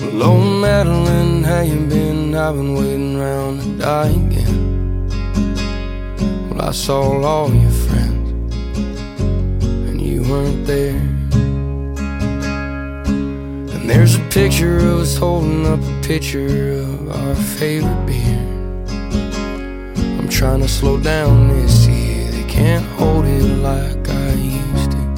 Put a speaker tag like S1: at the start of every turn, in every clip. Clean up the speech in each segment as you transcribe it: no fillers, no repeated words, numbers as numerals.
S1: Hello, Madeline, how you been? I've been waiting around to die again. Well, I saw all your friends, and you weren't there. And there's a picture of us holding up a pitcher of our favorite beer. I'm trying to slow down this year, they can't hold it like I used to.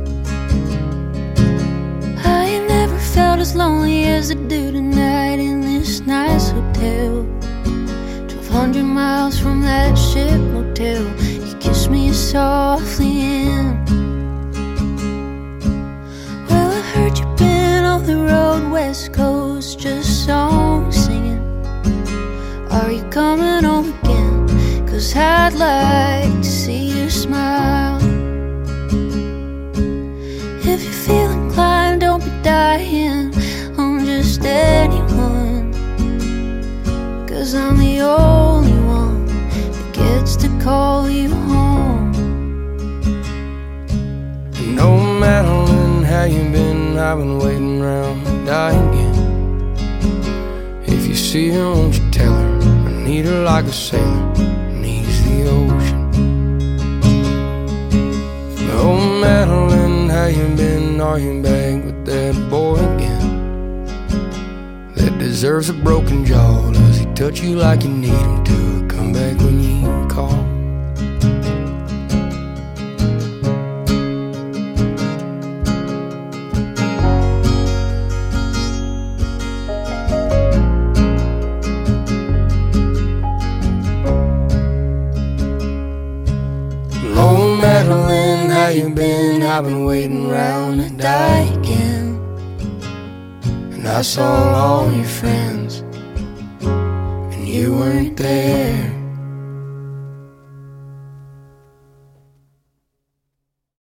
S2: I ain't never felt as lonely as I do tonight in this nice hotel. 1,200 miles from that ship motel, you kissed me softly in. Well, I heard you've been on the road, West Coast, just songs singing. Are you coming home again? 'Cause I'd like to see you smile. If you feel inclined, don't be dying on just anyone, 'cause I'm the only one that gets to call you home.
S1: No, Madeline, how you been? I've been waiting around to die again. If you see her, won't you tell her I need her like a sailor needs the ocean. Oh, Madeline, how you been? Are you back with that boy again? That deserves a broken jaw. Does he touch you like you need him to? Come back when you call. Oh, Madeline, how you been? I've been waiting around to die again. And I saw all your friends, and you weren't there.